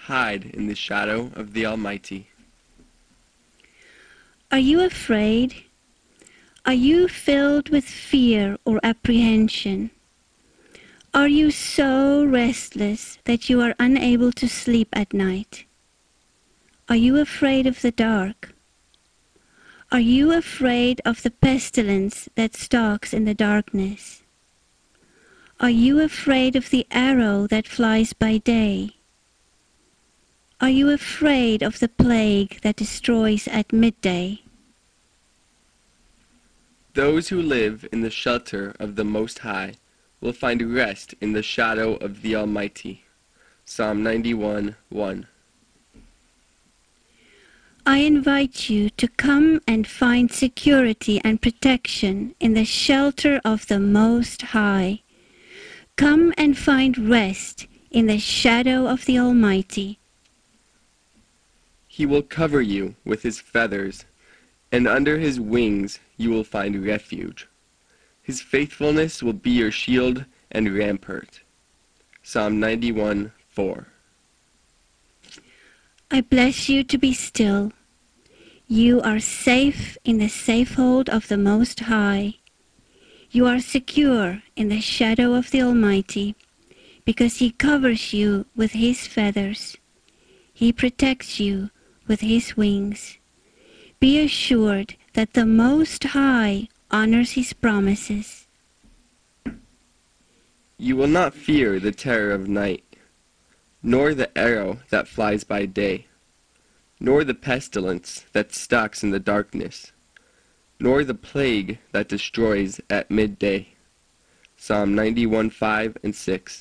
hide in the shadow of the Almighty. Are you afraid? Are you filled with fear or apprehension? Are you so restless that you are unable to sleep at night? Are you afraid of the dark? Are you afraid of the pestilence that stalks in the darkness? Are you afraid of the arrow that flies by day? Are you afraid of the plague that destroys at midday? Those who live in the shelter of the Most High will find rest in the shadow of the Almighty. Psalm 91:1. I invite you to come and find security and protection in the shelter of the Most High. Come and find rest in the shadow of the Almighty. He will cover you with his feathers, and under his wings you will find refuge. His faithfulness will be your shield and rampart. Psalm 91:4. I bless you to be still. You are safe in the safe hold of the Most High. You are secure in the shadow of the Almighty, because he covers you with his feathers. He protects you with his wings. Be assured that the Most High honors his promises. You will not fear the terror of night, nor the arrow that flies by day, nor the pestilence that stalks in the darkness, nor the plague that destroys at midday. Psalm 91:5 and 6.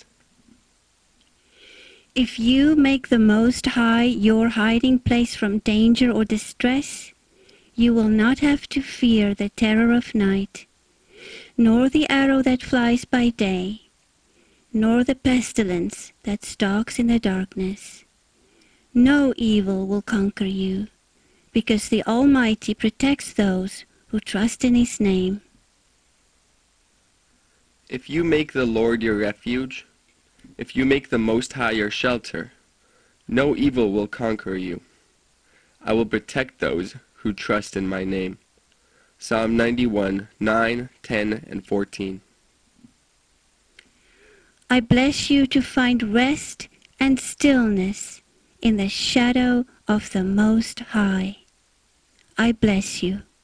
If you make the Most High your hiding place from danger or distress, you will not have to fear the terror of night, nor the arrow that flies by day, nor the pestilence that stalks in the darkness. No evil will conquer you, because the Almighty protects those who trust in his name. If you make the Lord your refuge, if you make the Most High your shelter, no evil will conquer you. I will protect those who trust in my name. Psalm 91:9, 10, and 14. I bless you to find rest and stillness in the shadow of the Most High. I bless you.